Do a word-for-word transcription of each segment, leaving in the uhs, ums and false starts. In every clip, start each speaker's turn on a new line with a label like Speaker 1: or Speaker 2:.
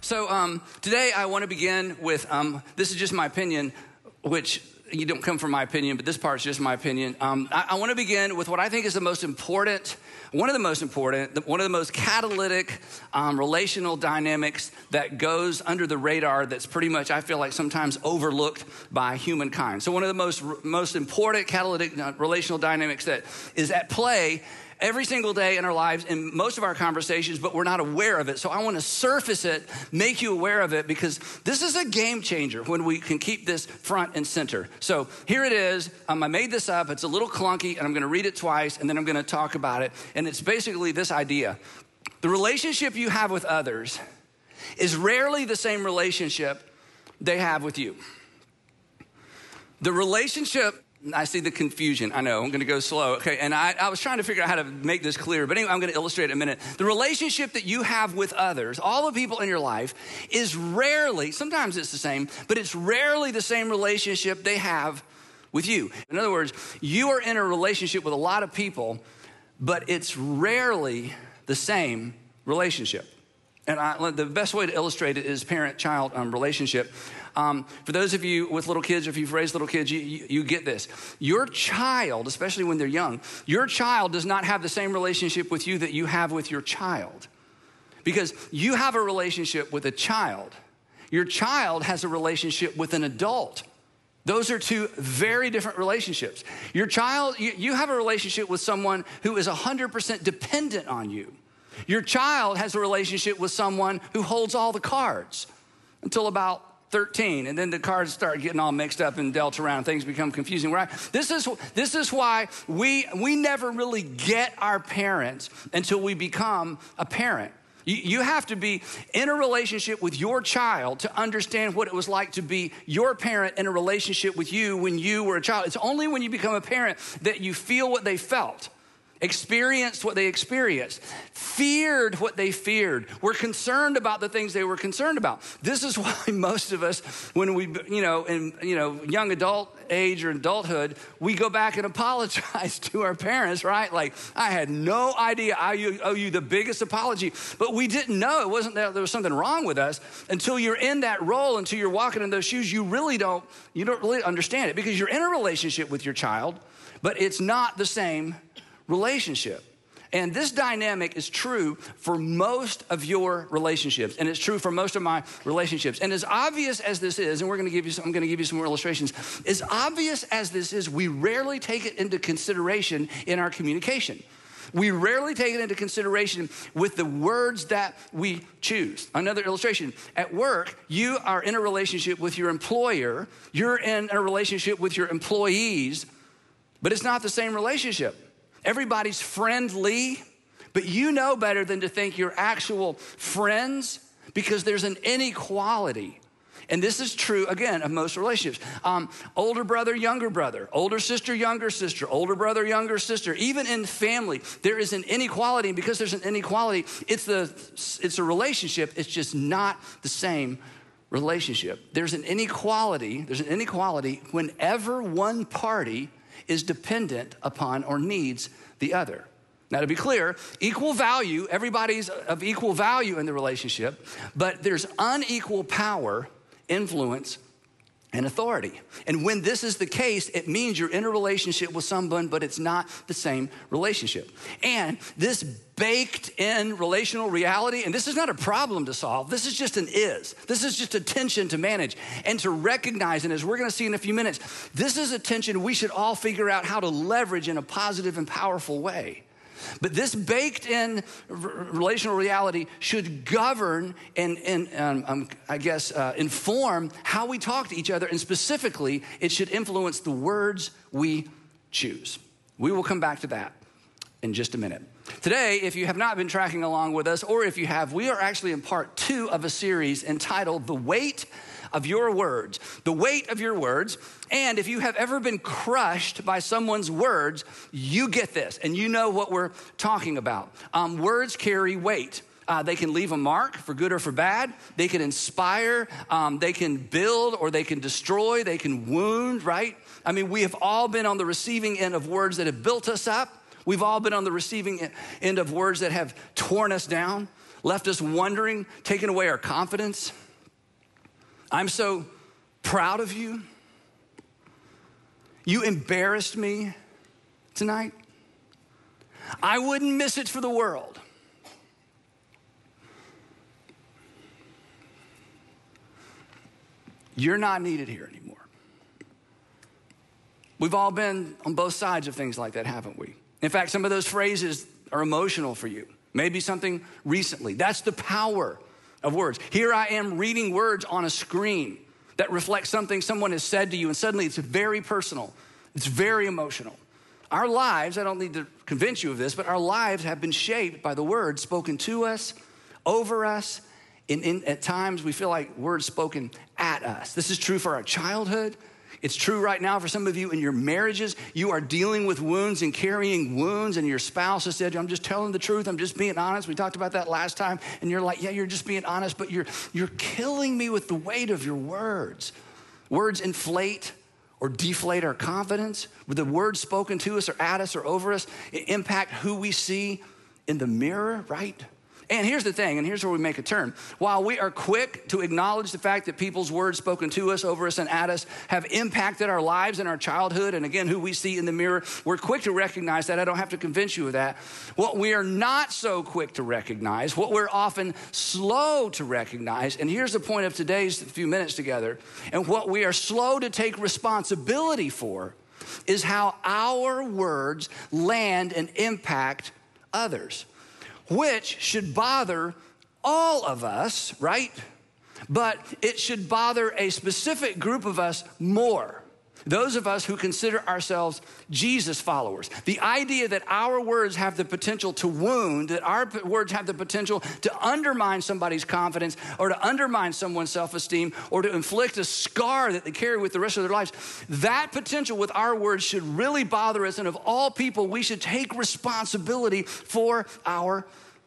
Speaker 1: So um, today I want to begin with, um, this is just my opinion, which you don't come from my opinion, but this part's just my opinion. Um, I, I want to begin with what I think is the most important, one of the most important, one of the most catalytic um, relational dynamics that goes under the radar that's pretty much, I feel like, sometimes overlooked by humankind. So one of the most, most important catalytic relational dynamics that is at play every single day in our lives, in most of our conversations, but we're not aware of it. So I want to surface it, make you aware of it, because this is a game changer when we can keep this front and center. So here it is. Um, I made this up. It's a little clunky, and I'm going to read it twice, and then I'm going to talk about it. And it's basically this idea. The relationship you have with others is rarely the same relationship they have with you. The relationship I see the confusion. I know, I'm going to go slow. Okay, and I, I was trying to figure out how to make this clear, but anyway, I'm going to illustrate it in a minute. The relationship that you have with others, all the people in your life, is rarely, sometimes it's the same, but it's rarely the same relationship they have with you. In other words, you are in a relationship with a lot of people, but it's rarely the same relationship. And I, the best way to illustrate it is parent-child um, relationship. Um, for those of you with little kids, or if you've raised little kids, you, you, you get this. Your child, especially when they're young, your child does not have the same relationship with you that you have with your child. Because you have a relationship with a child. Your child has a relationship with an adult. Those are two very different relationships. Your child, you, you have a relationship with someone who is one hundred percent dependent on you. Your child has a relationship with someone who holds all the cards until about thirteen, and then the cards start getting all mixed up and dealt around. Things become confusing, right? This is this is why we we never really get our parents until we become a parent. You, you have to be in a relationship with your child to understand what it was like to be your parent in a relationship with you when you were a child. It's only when you become a parent that you feel what they felt, experienced what they experienced, feared what they feared, were concerned about the things they were concerned about. This is why most of us, when we, you know, in, you know, young adult age or adulthood, we go back and apologize to our parents, right? Like, I had no idea. I owe you the biggest apology, but we didn't know. It wasn't that there was something wrong with us until you're in that role, until you're walking in those shoes. You really don't, you don't really understand it, because you're in a relationship with your child, but it's not the same relationship. And this dynamic is true for most of your relationships, and it's true for most of my relationships. And as obvious as this is, and we're going to give you some, I'm going to give you some more illustrations. As obvious as this is, we rarely take it into consideration in our communication. We rarely take it into consideration with the words that we choose. Another illustration, at work, you are in a relationship with your employer, you're in a relationship with your employees, but it's not the same relationship. Everybody's friendly, but you know better than to think you're actual friends, because there's an inequality. And this is true, again, of most relationships. Um, older brother, younger brother, older sister, younger sister, older brother, younger sister. Even in family, there is an inequality. And because there's an inequality, it's, the, it's a relationship. It's just not the same relationship. There's an inequality. There's an inequality whenever one party is dependent upon or needs the other. Now, to be clear, equal value, everybody's of equal value in the relationship, but there's unequal power, influence, and authority. And when this is the case, it means you're in a relationship with someone, but it's not the same relationship. And this baked in relational reality, and this is not a problem to solve, this is just an is. This is just a tension to manage and to recognize, and as we're gonna see in a few minutes, this is a tension we should all figure out how to leverage in a positive and powerful way. But this baked in r- relational reality should govern and, and um, um, I guess, uh, inform how we talk to each other. And specifically, it should influence the words we choose. We will come back to that in just a minute. Today, if you have not been tracking along with us, or if you have, we are actually in part two of a series entitled The Weight of Your Words. The weight of your words. And if you have ever been crushed by someone's words, you get this, and you know what we're talking about. Um, words carry weight. Uh, they can leave a mark for good or for bad. They can inspire. Um, they can build or they can destroy. They can wound, right? I mean, we have all been on the receiving end of words that have built us up. We've all been on the receiving end of words that have torn us down. left us wondering, taken away our confidence. I'm so proud of you. You embarrassed me tonight. I wouldn't miss it for the world. You're not needed here anymore. We've all been on both sides of things like that, haven't we? In fact, some of those phrases are emotional for you. Maybe something recently. That's the power of words. Here I am reading words on a screen that reflect something someone has said to you, and suddenly it's very personal. It's very emotional. Our lives, I don't need to convince you of this, but our lives have been shaped by the words spoken to us, over us. In, in, at times, we feel like words spoken at us. This is true for our childhood. It's true right now for some of you in your marriages. You are dealing with wounds and carrying wounds, and your spouse has said, I'm just telling the truth. I'm just being honest. We talked about that last time, and you're like, yeah, you're just being honest, but you're, you're killing me with the weight of your words. Words inflate or deflate our confidence. With the words spoken to us or at us or over us, it impact who we see in the mirror, right? And here's the thing, and here's where we make a turn. While we are quick to acknowledge the fact that people's words spoken to us, over us, and at us have impacted our lives and our childhood, and again, who we see in the mirror, we're quick to recognize that. I don't have to convince you of that. What we are not so quick to recognize, what we're often slow to recognize, and here's the point of today's few minutes together, and what we are slow to take responsibility for is how our words land and impact others, which should bother all of us, right? But it should bother a specific group of us more. Those of us who consider ourselves Jesus followers. The idea that our words have the potential to wound, that our words have the potential to undermine somebody's confidence or to undermine someone's self-esteem or to inflict a scar that they carry with the rest of their lives. That potential with our words should really bother us. And of all people, we should take responsibility for our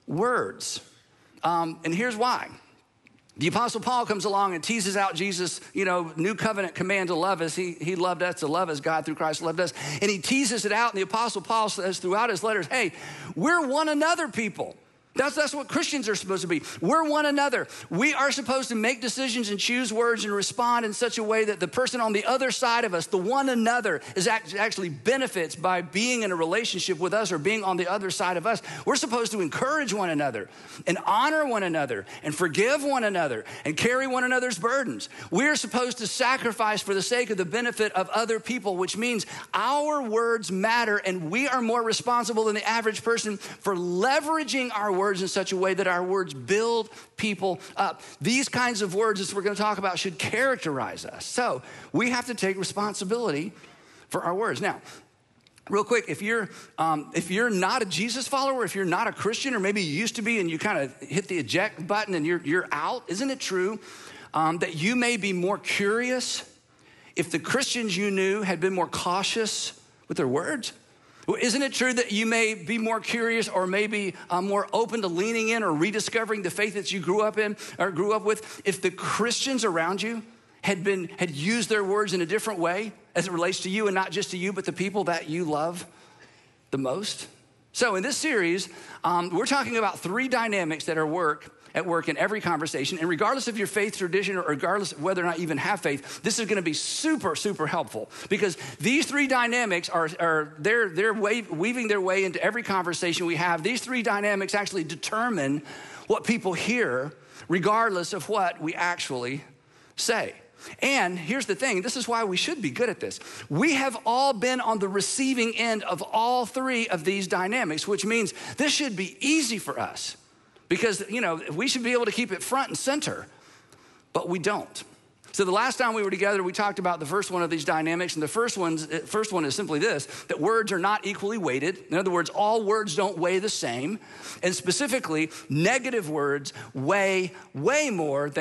Speaker 1: words. Um, and here's why. The Apostle Paul comes along and teases out Jesus, you know, new covenant command to love us. He, he loved us to love as God through Christ loved us. And he teases it out. And the Apostle Paul says throughout his letters, hey, we're one another people. That's, that's what Christians are supposed to be. We're one another. We are supposed to make decisions and choose words and respond in such a way that the person on the other side of us, the one another, is act, actually benefits by being in a relationship with us or being on the other side of us. We're supposed to encourage one another and honor one another and forgive one another and carry one another's burdens. We're supposed to sacrifice for the sake of the benefit of other people, which means our words matter, and we are more responsible than the average person for leveraging our words in such a way that our words build people up. These kinds of words, as we're going to talk about, should characterize us. So we have to take responsibility for our words. Now, real quick, if you're um, if you're not a Jesus follower, if you're not a Christian, or maybe you used to be and you kind of hit the eject button and you're you're out, isn't it true um, that you may be more curious if the Christians you knew had been more cautious with their words? Isn't it true that you may be more curious or maybe uh, more open to leaning in or rediscovering the faith that you grew up in or grew up with if the Christians around you had been had used their words in a different way as it relates to you, and not just to you, but the people that you love the most? So in this series, um, we're talking about three dynamics that are work at work in every conversation. And regardless of your faith tradition or regardless of whether or not you even have faith, this is going to be super, super helpful, because these three dynamics are, are they're, they're weaving their way into every conversation we have. These three dynamics actually determine what people hear, regardless of what we actually say. And here's the thing, this is why we should be good at this. We have all been on the receiving end of all three of these dynamics, which means this should be easy for us. Because, you know, we should be able to keep it front and center, but we don't. So the last time we were together, we talked about the first one of these dynamics, and the first, one's, first one is simply this, that words are not equally weighted. In other words, all words don't weigh the same, and specifically, negative words weigh way more than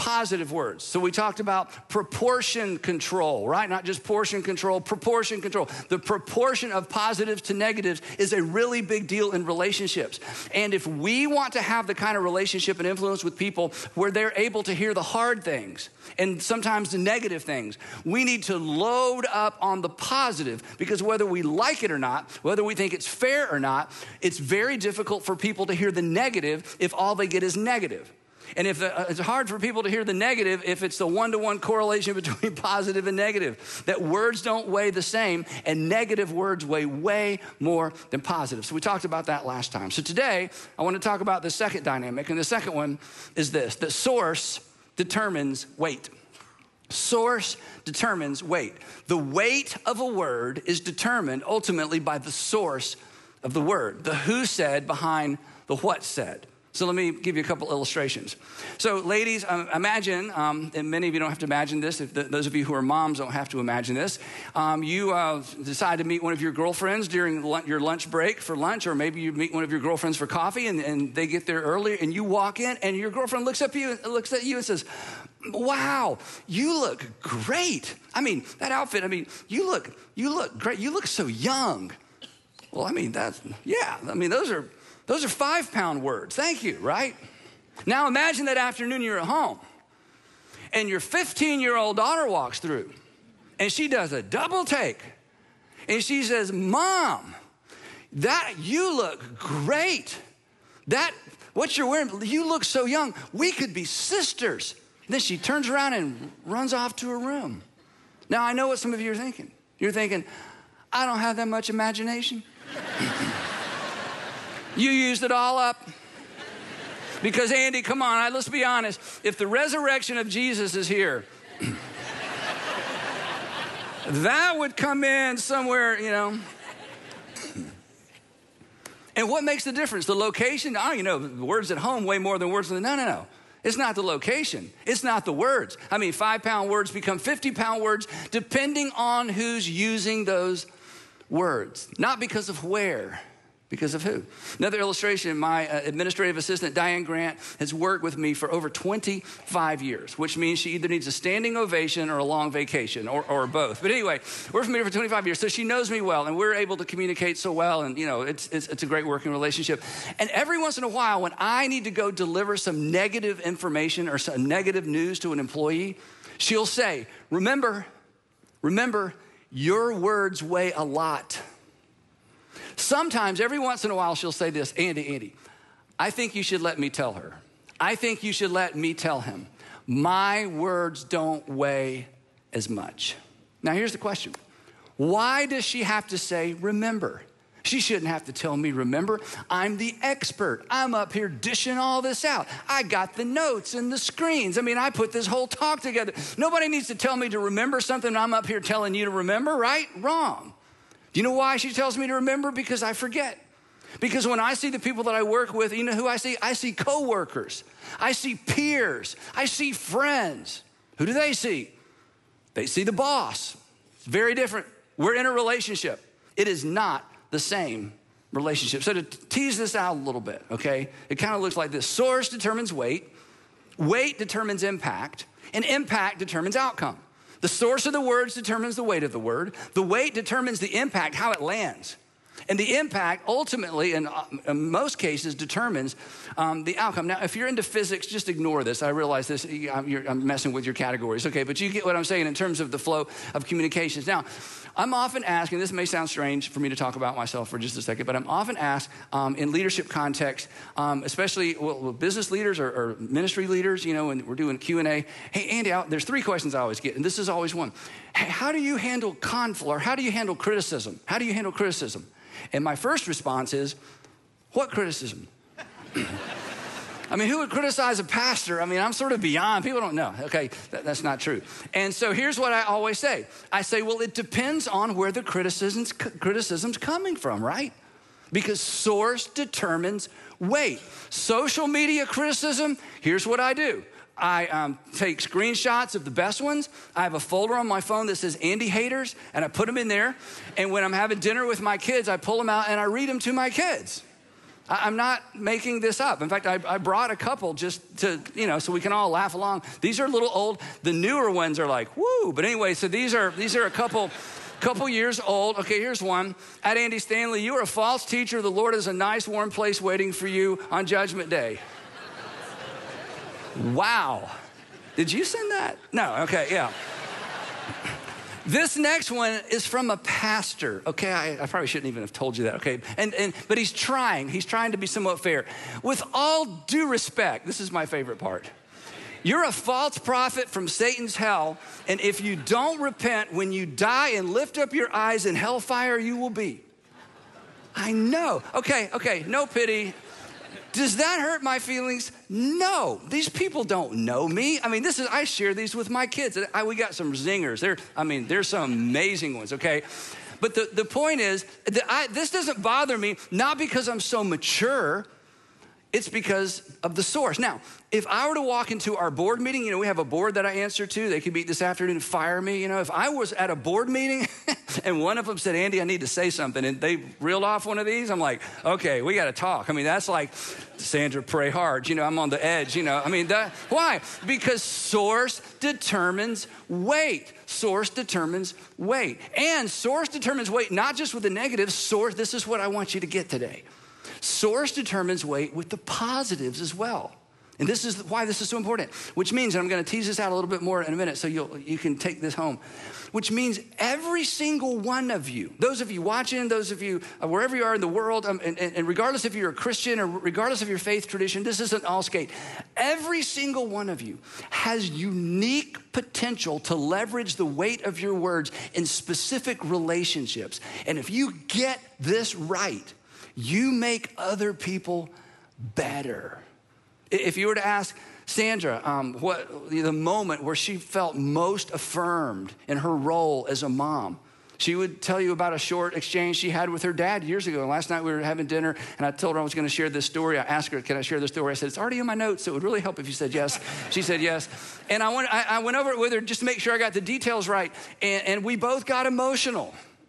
Speaker 1: positive words. So we talked about proportion control, right? Not just portion control, proportion control. The proportion of positives to negatives is a really big deal in relationships. And if we want to have the kind of relationship and influence with people where they're able to hear the hard things and sometimes the negative things, we need to load up on the positive, because whether we like it or not, whether we think it's fair or not, it's very difficult for people to hear the negative if all they get is negative. And if uh, it's hard for people to hear the negative if it's the one-to-one correlation between positive and negative, that words don't weigh the same, and negative words weigh way more than positive. So we talked about that last time. So today, I want to talk about the second dynamic, and the second one is this: the source determines weight. Source determines weight. The weight of a word is determined ultimately by the source of the word, the who said behind the what said. So let me give you a couple illustrations. So ladies, um, imagine, um, and many of you don't have to imagine this, if the, those of you who are moms don't have to imagine this, um, you uh, decide to meet one of your girlfriends during lunch, your lunch break for lunch, or maybe you meet one of your girlfriends for coffee, and, and they get there early, and you walk in, and your girlfriend looks up you, looks at you and says, "Wow, you look great. I mean, that outfit, I mean, you look, you look great. You look so young." Well, I mean, that's, yeah, I mean, those are, Those are five pound words. Thank you, right? Now imagine that afternoon you're at home and your fifteen year old daughter walks through and she does a double take and she says, "Mom, that you look great. That, what you're wearing, you look so young. We could be sisters." And then she turns around and runs off to her room. Now I know what some of you are thinking. You're thinking, "I don't have that much imagination." You used it all up. Because Andy, come on, let's be honest. If the resurrection of Jesus is here, that would come in somewhere, you know. And what makes the difference? The location? Oh, you know, words at home way more than words in the, no, no, no. It's not the location. It's not the words. I mean, five pound words become fifty pound words depending on who's using those words. Not because of where. Because of who? Another illustration, my uh, administrative assistant, Diane Grant, has worked with me for over twenty-five years, which means she either needs a standing ovation or a long vacation, or, or both. But anyway, we're familiar for twenty-five years, so she knows me well, and we're able to communicate so well, and you know, it's, it's, it's a great working relationship. And every once in a while, when I need to go deliver some negative information or some negative news to an employee, she'll say, remember, remember, your words weigh a lot. Sometimes, every once in a while, she'll say this, Andy, Andy, I think you should let me tell her. I think you should let me tell him. My words don't weigh as much. Now, here's the question. Why does she have to say, remember? She shouldn't have to tell me, remember. I'm the expert. I'm up here dishing all this out. I got the notes and the screens. I mean, I put this whole talk together. Nobody needs to tell me to remember something I'm up here telling you to remember, right? Wrong. Do you know why she tells me to remember? Because I forget. Because when I see the people that I work with, you know who I see? I see coworkers. I see peers. I see friends. Who do they see? They see the boss. It's very different. We're in a relationship. It is not the same relationship. So to tease this out a little bit, okay, it kind of looks like this. Source determines weight. Weight determines impact. And impact determines outcome. The source of the words determines the weight of the word. The weight determines the impact, how it lands. And the impact ultimately, in, in most cases, determines um, the outcome. Now, if you're into physics, just ignore this. I realize this, you're, I'm messing with your categories, okay? But you get what I'm saying in terms of the flow of communications. Now, I'm often asked, and this may sound strange for me to talk about myself for just a second, but I'm often asked um, in leadership context, um, especially well, business leaders or, or ministry leaders, you know, when we're doing Q and A, hey, Andy, I, there's three questions I always get, and this is always one. Hey, how do you handle conflict, or how do you handle criticism? How do you handle criticism? And my first response is, what criticism? I mean, who would criticize a pastor? I mean, I'm sort of beyond. People don't know. Okay, that, that's not true. And so here's what I always say. I say, well, it depends on where the criticism's, criticism's coming from, right? Because source determines weight. Social media criticism, here's what I do. I um, take screenshots of the best ones. I have a folder on my phone that says Andy haters, and I put them in there. And when I'm having dinner with my kids, I pull them out and I read them to my kids. I, I'm not making this up. In fact, I, I brought a couple just to, you know, so we can all laugh along. These are a little old. The newer ones are like, woo. But anyway, so these are these are a couple couple years old. Okay, here's one. At Andy Stanley, you are a false teacher. The Lord has a nice warm place waiting for you on Judgment Day. Wow. Did you send that? No, okay, yeah. This next one is from a pastor. Okay, I, I probably shouldn't even have told you that, okay? And, and but he's trying. He's trying to be somewhat fair. With all due respect, this is my favorite part. You're a false prophet from Satan's hell, and if you don't repent, when you die and lift up your eyes in hellfire, you will be. I know. Okay, okay, no pity. Does that hurt my feelings? No. These people don't know me. I mean, this is I share these with my kids. I, we got some zingers. There, I mean, there's some amazing ones, okay? But the, the point is, that I, this doesn't bother me, not because I'm so mature. It's because of the source. Now, if I were to walk into our board meeting, you know, we have a board that I answer to. They could meet this afternoon and fire me. You know, if I was at a board meeting and one of them said, Andy, I need to say something, and they reeled off one of these, I'm like, okay, we got to talk. I mean, that's like, Sandra, pray hard. You know, I'm on the edge, you know. I mean, that, why? Because source determines weight. Source determines weight. And source determines weight, not just with the negative. Source, this is what I want you to get today. Source determines weight with the positives as well. And this is why this is so important, which means, and I'm going to tease this out a little bit more in a minute so you'll, you can take this home, which means every single one of you, those of you watching, those of you, uh, wherever you are in the world, um, and, and regardless if you're a Christian or regardless of your faith tradition, this isn't all skate. Every single one of you has unique potential to leverage the weight of your words in specific relationships. And if you get this right, you make other people better. If you were to ask Sandra um, what the moment where she felt most affirmed in her role as a mom, she would tell you about a short exchange she had with her dad years ago. And last night we were having dinner, and I told her I was going to share this story. I asked her, can I share this story? I said, it's already in my notes, so it would really help if you said yes. She said yes. And I went, I, I went over it with her just to make sure I got the details right, and, and we both got emotional.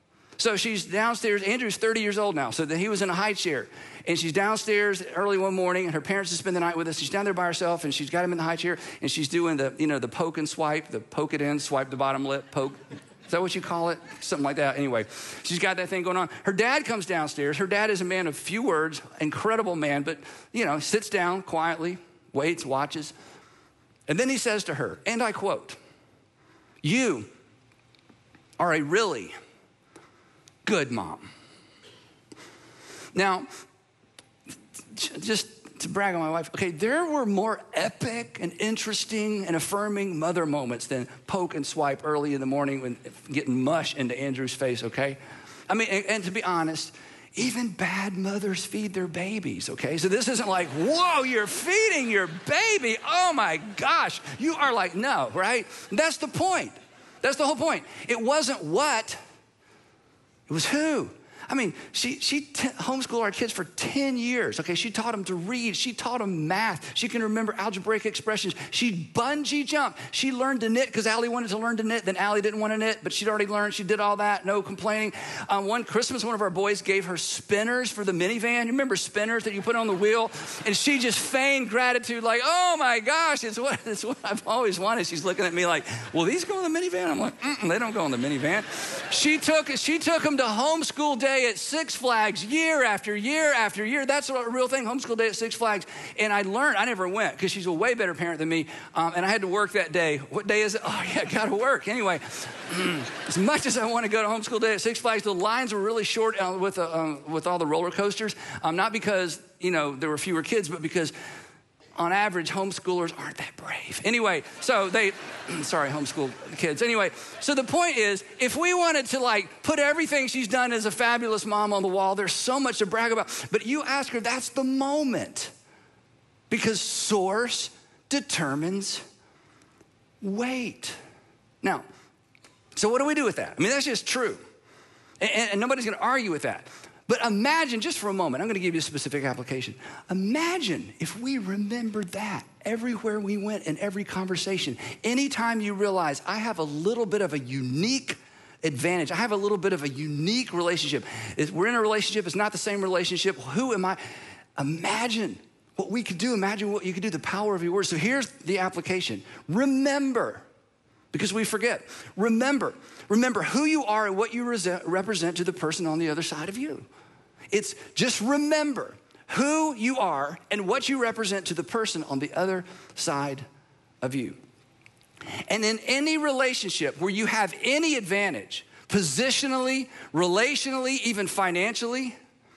Speaker 1: So she's downstairs. Andrew's thirty years old now, so that he was in a high chair. And she's downstairs early one morning, and her parents just spend the night with us. She's down there by herself, and she's got him in the high chair, and she's doing the, you know, the poke and swipe, the poke it in, swipe the bottom lip, poke. Is that what you call it? Something like that. Anyway, she's got that thing going on. Her dad comes downstairs. Her dad is a man of few words, incredible man, but, you know, sits down quietly, waits, watches. And then he says to her, and I quote, "You are a really good mom." Now, just to brag on my wife, okay, there were more epic and interesting and affirming mother moments than poke and swipe early in the morning when getting mush into Andrew's face, okay? I mean, and, and to be honest, even bad mothers feed their babies, okay? So this isn't like, whoa, you're feeding your baby. Oh my gosh, you are like, no, right? That's the point. That's the whole point. It wasn't what, it was who. I mean, she she t- homeschooled our kids for ten years, okay? She taught them to read. She taught them math. She can remember algebraic expressions. She bungee jumped. She learned to knit because Allie wanted to learn to knit. Then Allie didn't want to knit, but she'd already learned. She did all that, no complaining. Um, one Christmas, one of our boys gave her spinners for the minivan. You remember spinners that you put on the wheel? And she just feigned gratitude like, oh my gosh, it's what, it's what I've always wanted. She's looking at me like, well, these go in the minivan? I'm like, mm-mm, they don't go in the minivan. She took, she took them to homeschool day at Six Flags year after year after year. That's a real thing, homeschool day at Six Flags. And I learned, I never went because she's a way better parent than me. Um, and I had to work that day. What day is it? Oh yeah, gotta work. Anyway, as much as I want to go to homeschool day at Six Flags, the lines were really short uh, with, uh, um, with all the roller coasters. Um, not because, you know, there were fewer kids, but because on average, homeschoolers aren't that brave. Anyway, so they, sorry, homeschool kids. Anyway, so the point is, if we wanted to like put everything she's done as a fabulous mom on the wall, there's so much to brag about. But you ask her, that's the moment. Because source determines weight. Now, so what do we do with that? I mean, that's just true. And, and nobody's gonna argue with that. But imagine, just for a moment, I'm gonna give you a specific application. Imagine if we remembered that everywhere we went in every conversation. Anytime you realize I have a little bit of a unique advantage, I have a little bit of a unique relationship. We're in a relationship, it's not the same relationship. Who am I? Imagine what we could do. Imagine what you could do, the power of your words. So here's the application. Remember, because we forget. Remember, remember who you are and what you represent to the person on the other side of you. It's just remember who you are and what you represent to the person on the other side of you. And in any relationship where you have any advantage, positionally, relationally, even financially,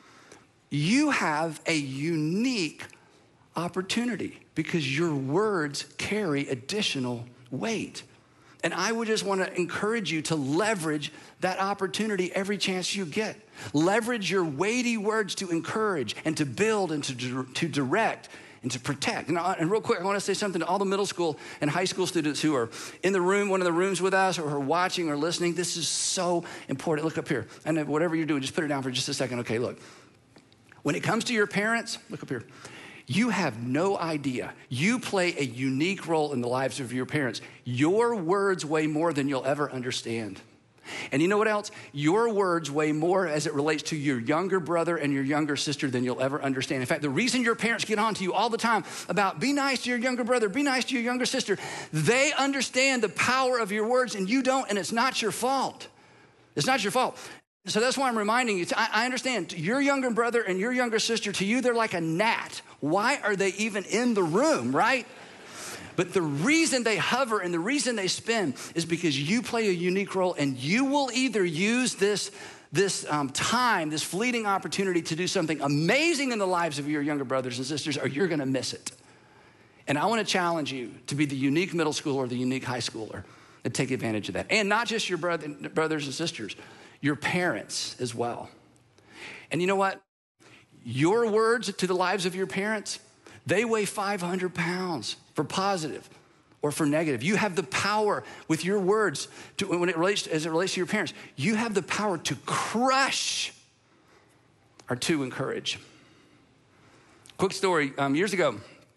Speaker 1: you have a unique opportunity because your words carry additional weight. And I would just want to encourage you to leverage that opportunity every chance you get. Leverage your weighty words to encourage and to build and to, to direct and to protect. And, and real quick, I want to say something to all the middle school and high school students who are in the room, one of the rooms with us, or who are watching or listening. This is so important. Look up here. And whatever you're doing, just put it down for just a second. Okay, look. When it comes to your parents, look up here. You have no idea. You play a unique role in the lives of your parents. Your words weigh more than you'll ever understand. And you know what else? Your words weigh more as it relates to your younger brother and your younger sister than you'll ever understand. In fact, the reason your parents get on to you all the time about be nice to your younger brother, be nice to your younger sister, they understand the power of your words and you don't, and it's not your fault. It's not your fault. So that's why I'm reminding you. I understand your younger brother and your younger sister, to you, they're like a gnat. Why are they even in the room, right? But the reason they hover and the reason they spin is because you play a unique role, and you will either use this, this um, time, this fleeting opportunity to do something amazing in the lives of your younger brothers and sisters, or you're going to miss it. And I want to challenge you to be the unique middle schooler or the unique high schooler and take advantage of that. And not just your brother, brothers and sisters, your parents as well. And you know what? Your words to the lives of your parents, they weigh five hundred pounds for positive or for negative. You have the power with your words to, when it relates, as it relates to your parents, you have the power to crush or to encourage. Quick story, um, years ago,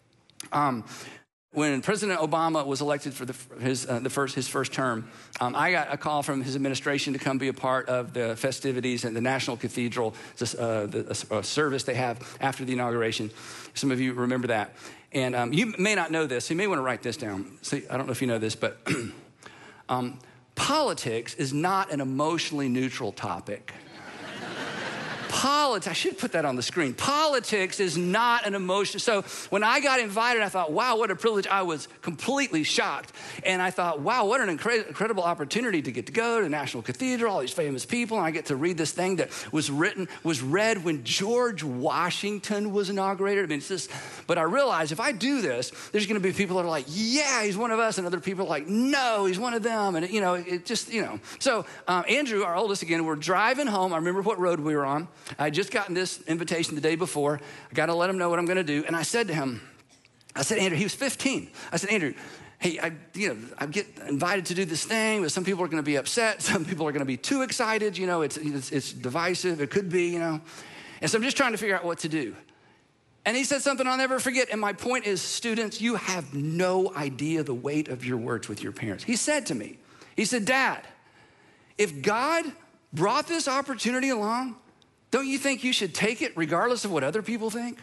Speaker 1: um, when President Obama was elected for the, his, uh, the first, his first term, um, I got a call from his administration to come be a part of the festivities at the National Cathedral, uh, the uh, service they have after the inauguration. Some of you remember that. And um, you may not know this, so you may want to write this down. So I don't know if you know this, but um, politics is not an emotionally neutral topic. Politics, I should put that on the screen. Politics is not an emotion. So when I got invited, I thought, wow, what a privilege. I was completely shocked. And I thought, wow, what an incre- incredible opportunity to get to go to the National Cathedral, all these famous people. And I get to read this thing that was written, was read when George Washington was inaugurated. I mean, it's just, but I realized if I do this, there's going to be people that are like, yeah, he's one of us. And other people are like, no, he's one of them. And, you know, it just, you know. So um, Andrew, our oldest again, we're driving home. I remember what road we were on. I had just gotten this invitation the day before. I got to let him know what I'm going to do. And I said to him, I said, Andrew, he was fifteen. I said, Andrew, hey, I, you know, I get invited to do this thing, but some people are going to be upset. Some people are going to be too excited. You know, it's, it's, it's divisive. It could be, you know. And so I'm just trying to figure out what to do. And he said something I'll never forget. And my point is, students, you have no idea the weight of your words with your parents. He said to me, he said, Dad, if God brought this opportunity along, don't you think you should take it regardless of what other people think?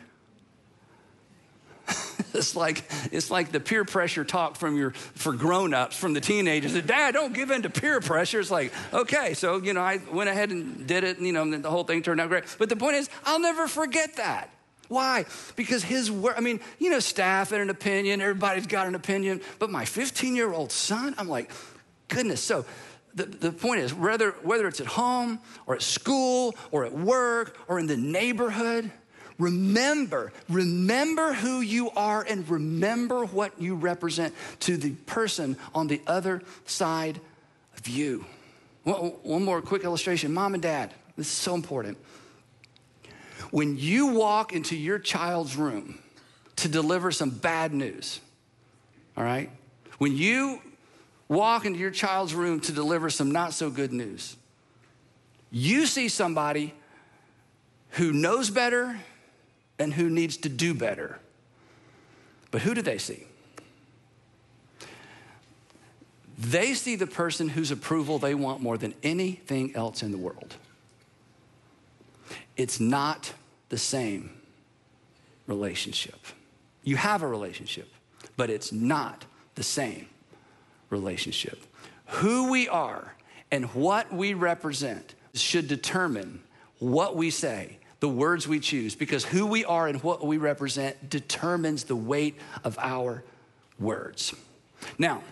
Speaker 1: It's like it's like the peer pressure talk from your for grown-ups, from the teenagers. Dad, don't give in to peer pressure. It's like, okay, so you know, I went ahead and did it, and you know, and the whole thing turned out great. But the point is, I'll never forget that. Why? Because his word, I mean, you know, staff had an opinion, everybody's got an opinion, but my fifteen-year-old son, I'm like, goodness. So The, the point is, whether, whether it's at home or at school or at work or in the neighborhood, remember, remember who you are and remember what you represent to the person on the other side of you. One, one more quick illustration. Mom and dad, this is so important. When you walk into your child's room to deliver some bad news, all right? When you walk into your child's room to deliver some not so good news, you see somebody who knows better and who needs to do better. But who do they see? They see the person whose approval they want more than anything else in the world. It's not the same relationship. You have a relationship, but it's not the same relationship. Who we are and what we represent should determine what we say, the words we choose, because who we are and what we represent determines the weight of our words. Now,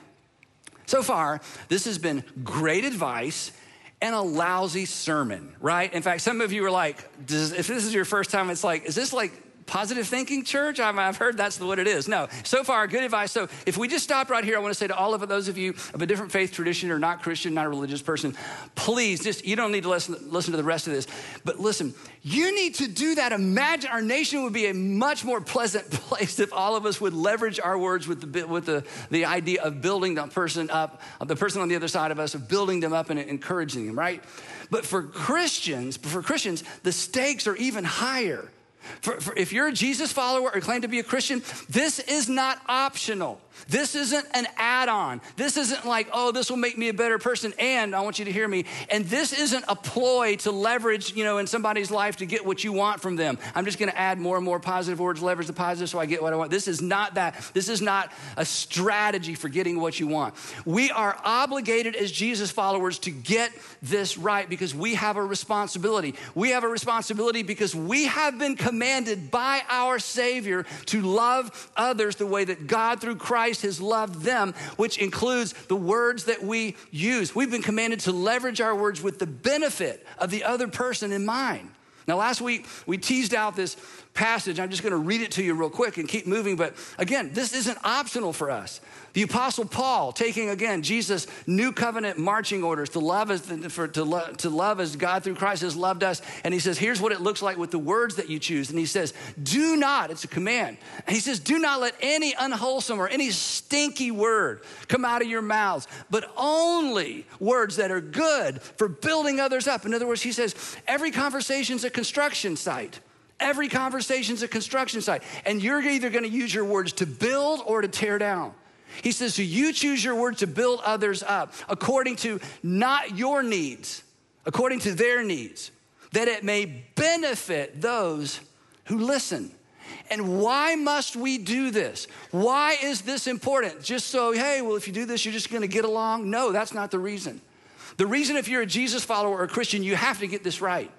Speaker 1: so far, this has been great advice and a lousy sermon, right? In fact, some of you are like, does, if this is your first time, it's like, is this like positive thinking church? I've heard that's what it is. No, so far, good advice. So if we just stop right here, I want to say to all of those of you of a different faith tradition or not Christian, not a religious person, please just, you don't need to listen, listen to the rest of this, but listen, you need to do that. Imagine our nation would be a much more pleasant place if all of us would leverage our words with the with the, the idea of building the person up, the person on the other side of us, of building them up and encouraging them, right? But for Christians, for Christians, the stakes are even higher. For, for if you're a Jesus follower or claim to be a Christian, this is not optional. This isn't an add-on. This isn't like, oh, this will make me a better person, and I want you to hear me. And this isn't a ploy to leverage, you know, in somebody's life to get what you want from them. I'm just going to add more and more positive words, leverage the positive so I get what I want. This is not that. This is not a strategy for getting what you want. We are obligated as Jesus followers to get this right because we have a responsibility. We have a responsibility because we have been commanded by our Savior to love others the way that God through Christ has loved them, which includes the words that we use. We've been commanded to leverage our words with the benefit of the other person in mind. Now, last week, we teased out this passage. I'm just going to read it to you real quick and keep moving. But again, this isn't optional for us. The Apostle Paul, taking again Jesus' new covenant marching orders to love as for to love, to love as God through Christ has loved us, and he says, here's what it looks like with the words that you choose. And he says, do not. It's a command. And he says, do not let any unwholesome or any stinky word come out of your mouths, but only words that are good for building others up. In other words, he says, every conversation's a construction site. Every conversation's a construction site, and you're either going to use your words to build or to tear down. He says, so you choose your words to build others up according to not your needs, according to their needs, that it may benefit those who listen. And why must we do this? Why is this important? Just so, hey, well, if you do this, you're just going to get along? No, that's not the reason. The reason if you're a Jesus follower or a Christian, you have to get this right,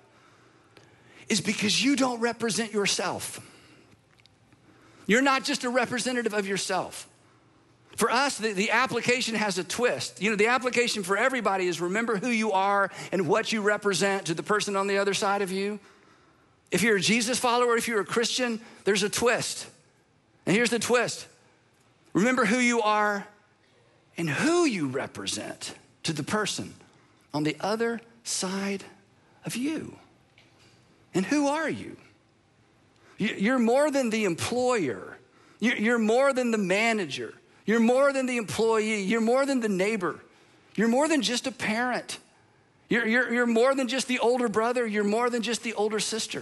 Speaker 1: is because you don't represent yourself. You're not just a representative of yourself. For us, the, the application has a twist. You know, the application for everybody is remember who you are and what you represent to the person on the other side of you. If you're a Jesus follower, if you're a Christian, there's a twist. And here's the twist. Remember who you are and who you represent to the person on the other side of you. And who are you? You're more than the employer. You're more than the manager. You're more than the employee. You're more than the neighbor. You're more than just a parent. You're, you're, you're more than just the older brother. You're more than just the older sister.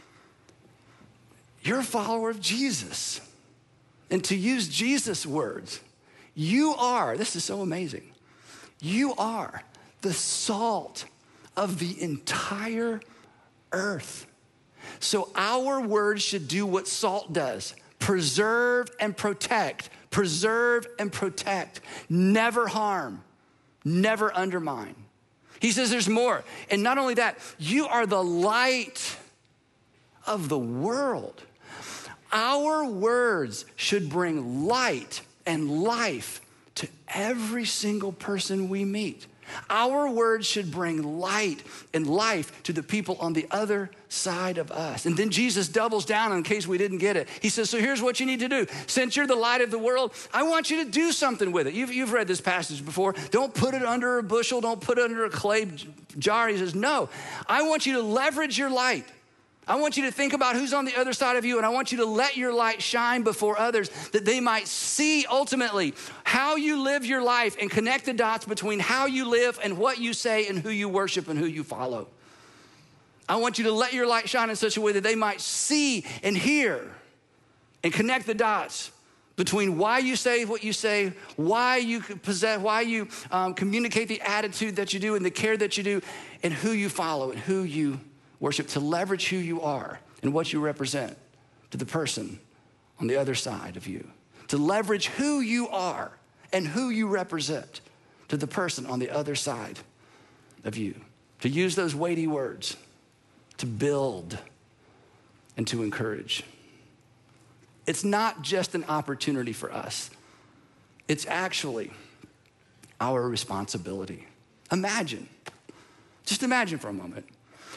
Speaker 1: You're a follower of Jesus. And to use Jesus' words, you are, this is so amazing, you are the salt of the entire earth. So our words should do what salt does, preserve and protect, preserve and protect, never harm, never undermine. He says there's more. And not only that, you are the light of the world. Our words should bring light and life to every single person we meet. Our words should bring light and life to the people on the other side of us. And then Jesus doubles down in case we didn't get it. He says, so here's what you need to do. Since you're the light of the world, I want you to do something with it. You've, you've read this passage before. Don't put it under a bushel. Don't put it under a clay jar. He says, no, I want you to leverage your light. I want you to think about who's on the other side of you, and I want you to let your light shine before others that they might see ultimately how you live your life and connect the dots between how you live and what you say and who you worship and who you follow. I want you to let your light shine in such a way that they might see and hear and connect the dots between why you say what you say, why you possess, why you um, communicate the attitude that you do and the care that you do, and who you follow and who you worship, to leverage who you are and what you represent to the person on the other side of you, to leverage who you are and who you represent to the person on the other side of you, to use those weighty words to build and to encourage. It's not just an opportunity for us. It's actually our responsibility. Imagine, just imagine for a moment.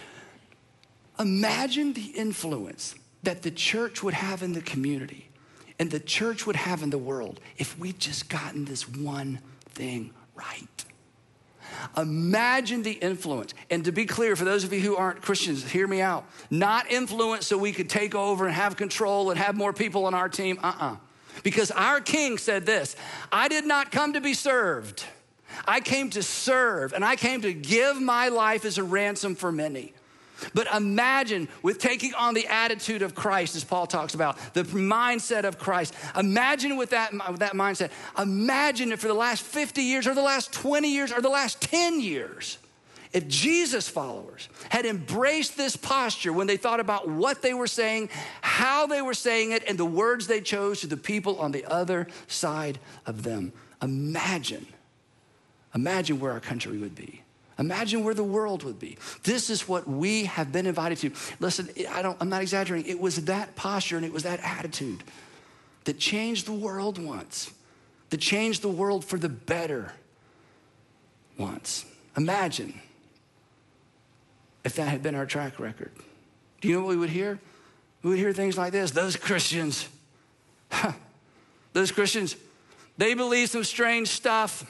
Speaker 1: Imagine the influence that the church would have in the community and the church would have in the world if we'd just gotten this one thing right. Imagine the influence. And to be clear, for those of you who aren't Christians, hear me out. Not influence so we could take over and have control and have more people on our team. Uh-uh. Because our King said this, I did not come to be served. I came to serve, and I came to give my life as a ransom for many. But imagine with taking on the attitude of Christ, as Paul talks about, the mindset of Christ. Imagine with that, with that mindset. Imagine if for the last fifty years or the last twenty years or the last ten years, if Jesus followers had embraced this posture when they thought about what they were saying, how they were saying it, and the words they chose to the people on the other side of them. Imagine, imagine where our country would be. Imagine where the world would be. This is what we have been invited to. Listen, I don't, I'm not exaggerating. It was that posture and it was that attitude that changed the world once, that changed the world for the better once. Imagine if that had been our track record. Do you know what we would hear? We would hear things like this. Those Christians, those Christians, they believe some strange stuff.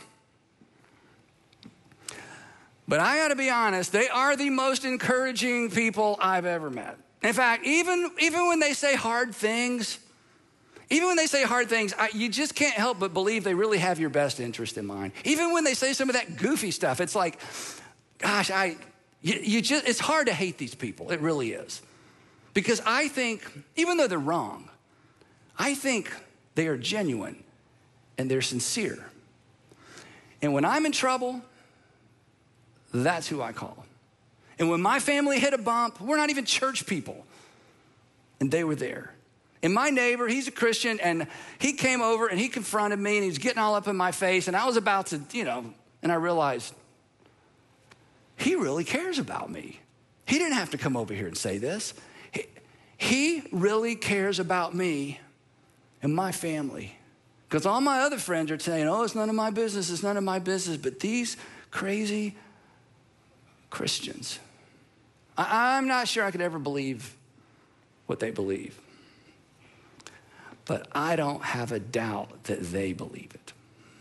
Speaker 1: But I gotta be honest, they are the most encouraging people I've ever met. In fact, even, even when they say hard things, even when they say hard things, I, you just can't help but believe they really have your best interest in mind. Even when they say some of that goofy stuff, it's like, gosh, I, you, you just, it's hard to hate these people. It really is. Because I think, even though they're wrong, I think they are genuine and they're sincere. And when I'm in trouble, that's who I call. And when my family hit a bump, we're not even church people, and they were there. And my neighbor, he's a Christian, and he came over and he confronted me and he was getting all up in my face, and I was about to, you know, and I realized he really cares about me. He didn't have to come over here and say this. He, he really cares about me and my family. Because all my other friends are saying, oh, it's none of my business, it's none of my business. But these crazy Christians, I, I'm not sure I could ever believe what they believe. But I don't have a doubt that they believe it.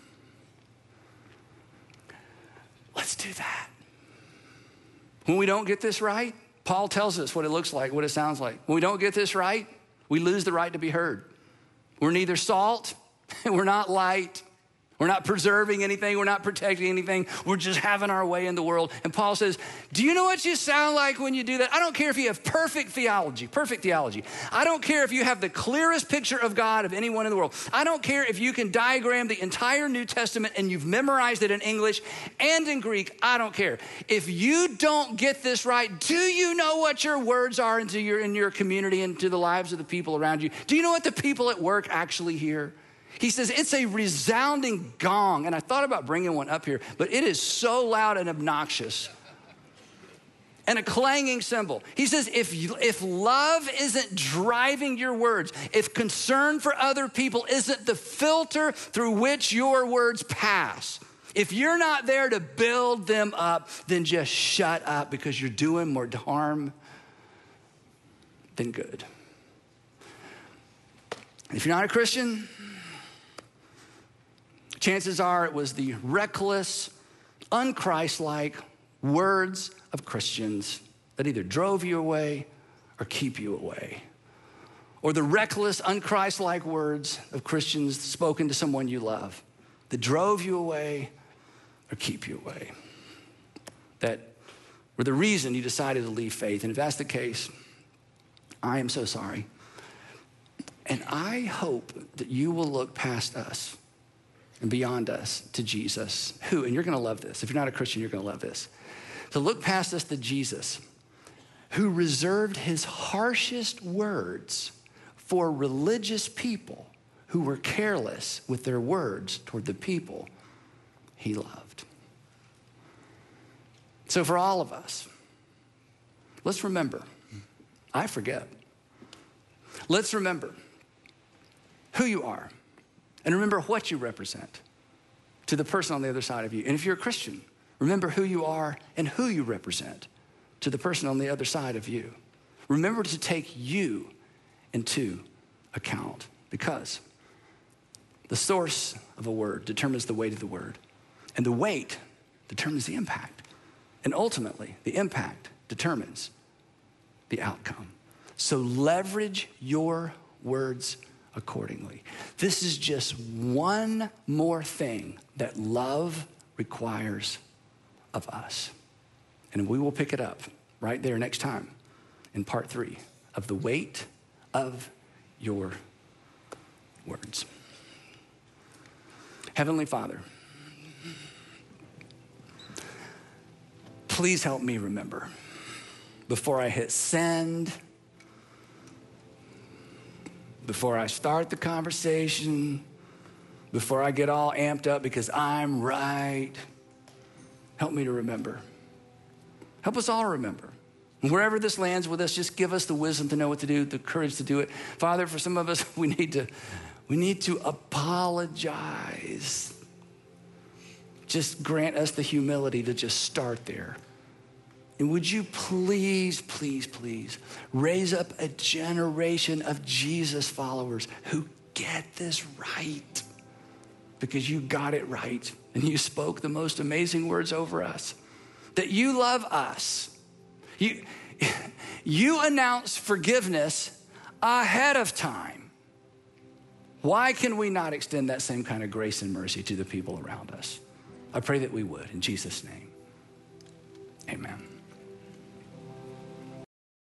Speaker 1: Let's do that. When we don't get this right, Paul tells us what it looks like, what it sounds like. When we don't get this right, we lose the right to be heard. We're neither salt and we're not light. We're not preserving anything. We're not protecting anything. We're just having our way in the world. And Paul says, do you know what you sound like when you do that? I don't care if you have perfect theology, perfect theology. I don't care if you have the clearest picture of God of anyone in the world. I don't care if you can diagram the entire New Testament and you've memorized it in English and in Greek. I don't care. If you don't get this right, do you know what your words are into your, in your community and to the lives of the people around you? Do you know what the people at work actually hear? He says, it's a resounding gong. And I thought about bringing one up here, but it is so loud and obnoxious. And a clanging cymbal. He says, if, you, if love isn't driving your words, if concern for other people isn't the filter through which your words pass, if you're not there to build them up, then just shut up because you're doing more harm than good. If you're not a Christian, chances are it was the reckless, un-Christ-like words of Christians that either drove you away or keep you away. Or the reckless, un-Christ-like words of Christians spoken to someone you love that drove you away or keep you away. That were the reason you decided to leave faith. And if that's the case, I am so sorry. And I hope that you will look past us and beyond us to Jesus, who, and you're gonna love this. If you're not a Christian, you're gonna love this. So look past us to Jesus, who reserved his harshest words for religious people who were careless with their words toward the people he loved. So for all of us, let's remember, I forget. Let's remember who you are and remember what you represent to the person on the other side of you. And if you're a Christian, remember who you are and who you represent to the person on the other side of you. Remember to take you into account, because the source of a word determines the weight of the word, and the weight determines the impact, and ultimately the impact determines the outcome. So leverage your words accordingly. This is just one more thing that love requires of us. And we will pick it up right there next time in part three of the weight of your words. Heavenly Father, please help me remember before I hit send, before I start the conversation, before I get all amped up because I'm right. Help me to remember. Help us all remember. And wherever this lands with us, just give us the wisdom to know what to do, the courage to do it. Father, for some of us, we need to, we need to apologize. Just grant us the humility to just start there. And would you please, please, please raise up a generation of Jesus followers who get this right, because you got it right and you spoke the most amazing words over us, that you love us. You, you announce forgiveness ahead of time. Why can we not extend that same kind of grace and mercy to the people around us? I pray that we would, in Jesus' name. Amen.